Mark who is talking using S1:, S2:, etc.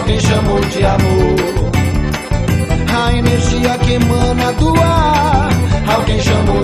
S1: alguém chamou de amor. A energia que emana do ar, alguém chamou